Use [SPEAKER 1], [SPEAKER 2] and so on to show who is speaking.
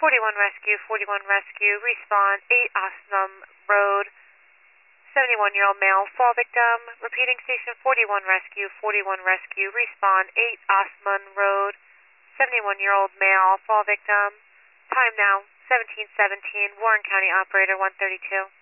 [SPEAKER 1] 41 Rescue, respond 8 Osnum Road, 71-year-old male, fall victim. Repeating, station 41 Rescue, respond 8 Osman Road, 71-year-old male, fall victim. Time now, 17:17, Warren County Operator 132.